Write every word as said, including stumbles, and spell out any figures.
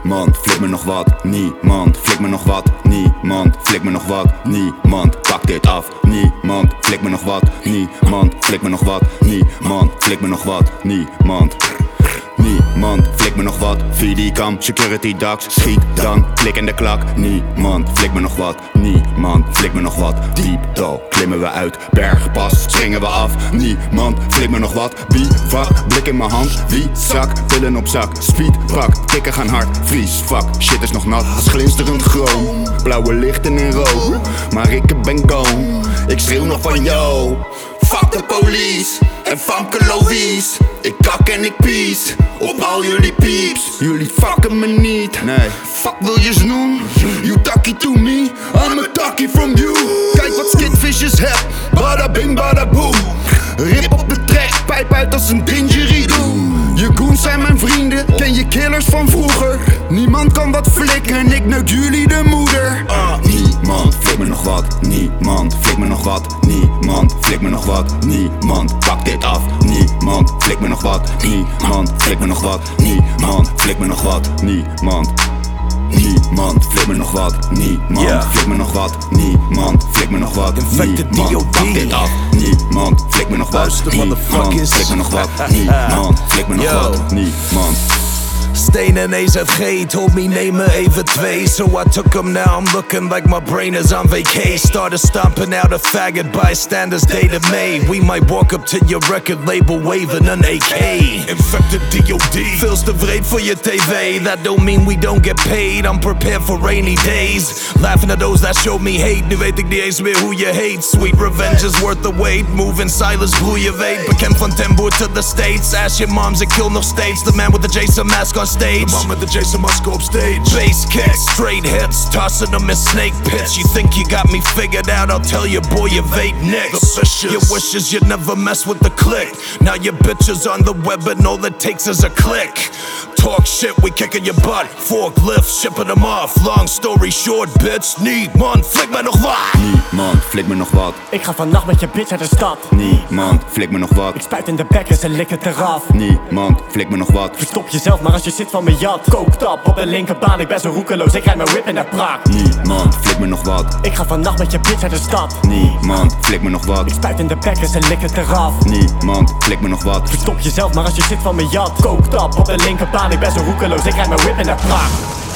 niemand flik me nog wat, niemand flik me nog wat, niemand flik me nog wat, niemand pak dit af, niemand flik me nog wat, niemand flik me nog wat, niemand flik me nog wat, niemand. Niemand flik me nog wat, via die kam, security dax, schiet dan, klik in de klak. Niemand flik me nog wat, niemand flik me nog wat. Deep dough, klimmen we uit, bergpas, springen we af. Niemand flik me nog wat, bivak, blik in mijn hand. Wie zak, pillen op zak, speed pak, kikken gaan hard. Vries, fuck, shit is nog nat, als glinsterend chroom. Blauwe lichten in rook, maar ik ben gone. Ik schreeuw nog van yo. Fuck de police en Famke Louise. Ik kak en ik pies op al jullie pieps. Jullie fucken me niet, nee. Fuck wil je snoen? You talkie to me, I'm a talkie from you. Kijk wat skitfishes heb, bada bing bada boom. Rip op de track, pijp uit als een didgeridoo. Je goons zijn mijn vrienden, ken je killers van vroeger. Niemand kan wat flikken, ik neuk jullie de moeder. uh, Niemand flik me nog wat, niemand flik me nog wat, niemand flik me nog wat, niemand pak dit af, niemand flik me nog wat, niemand flik me nog wat, niemand flik me nog wat, niemand. Niemand flik me nog wat, niemand yeah. flik me nog wat, niemand flik me nog wat, niemand pak dit af, niemand flik me nog wat, niemand flik me nog wat, niemand flik me nog wat, niemand. Stain en A Z G told me name me even twee. So I took them, now I'm looking like my brain is on vacay. Started stomping out a faggot, bystanders dated May. We might walk up to your record label waving an A K. Infected D O D feels te vreed voor je T V. That don't mean we don't get paid, I'm prepared for rainy days. Laughing at those that showed me hate. Nu weet ik niet eens meer hoe je heet. Sweet revenge is worth the wait. Move in silence, bloei je weet. Bekend van Temboer to the States. Ask your moms, ik kill nog steeds. The man with the Jason mask on stage. The man with the Jason mask op stage. Bass kicks, straight hits, tossing them in snake pits. You think you got me figured out, I'll tell you boy you vape nicks. Your wishes you'd never mess with the click. Now your bitches on the web and all it takes is a click. Talk shit, we kicking your butt. Forklift, shipping them off. Long story short, bitch, niemand flik me nog wat. Niemand flik me nog wat. Ik ga vannacht met je bitch uit de stad. Niemand flik me nog wat. Ik spuit in de bek en ze likken het eraf. Niemand flik me nog wat. Verstop jezelf maar als je zit van me jat. Kookt op op de linkerbaan, ik ben zo roekeloos. Ik rijd mijn whip in de praak. Niemand flik me nog wat. Ik ga vannacht met je bitch uit de stad. Niemand flik me nog wat. Ik spuit in de bek en ze likken het eraf. Niemand flik me nog wat. Verstop jezelf maar als je zit van me jat. Kookt op op de linkerbaan, ik ben zo roekeloos. Ik rijd mijn whip in de praak.